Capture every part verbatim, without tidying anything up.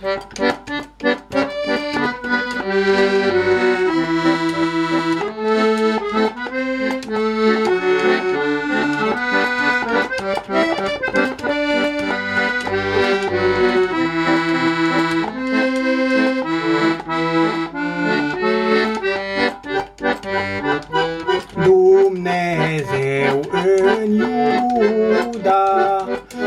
Dumnezeu în Iuda,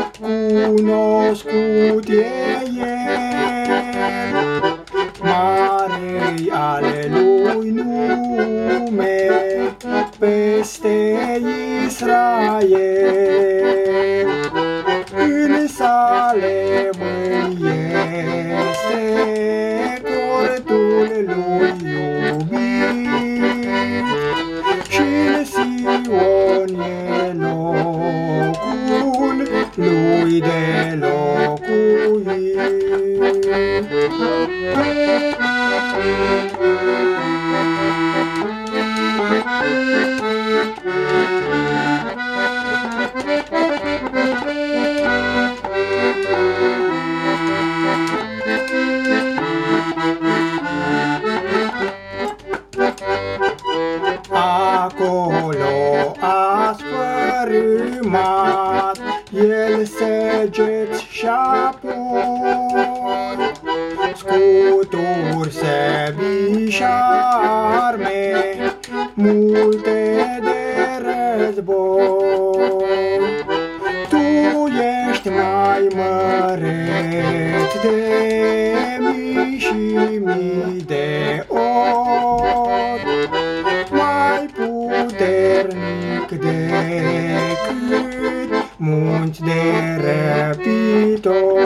cunoscut e El, mare-i ale Lui nume peste Israel. În Salem este cortul Lui iubit și în Sion e locul Lui de locuit. Acolo a sfărâmat El săgeți și apoi scuturi, săbii și arme multe de război. Tu ești mai măreț de mii și mii de ori, mai puternic decât munți de răpitori.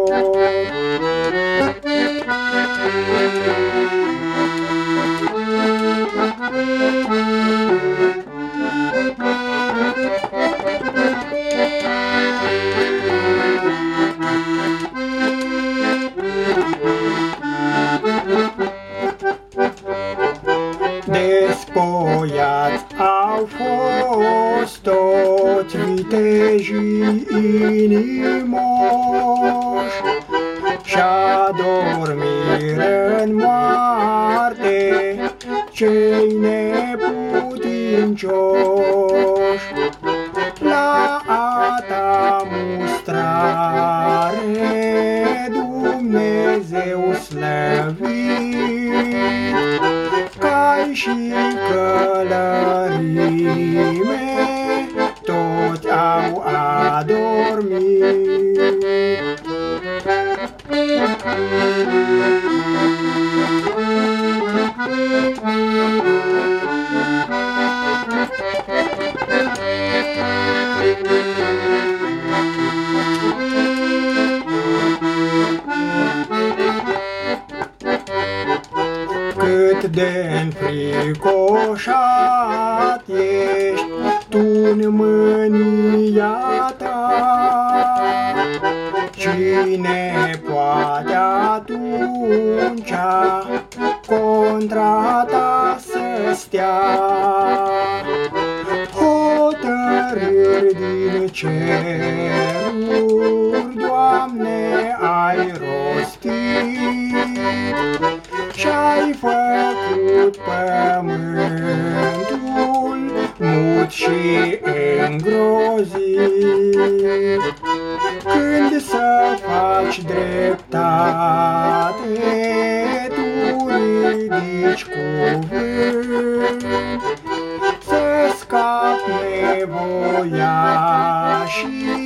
Despoiați au fost toți vitejii inimoși și-adormiră în moarte cei neputincioși. La a ta mustrare, Dumnezeu slăvit, cai și călărime toți au adormit. Cât de înfricoșat ești tu în mânia ta, cine poate atunci contra ta să stea? Hotărâri din ceruri, Doamne, ai rostit și-ai făcut pământul mut și îngrozit. Când să faci dreptate, tu ridici cuvânt, să scapi nevoia și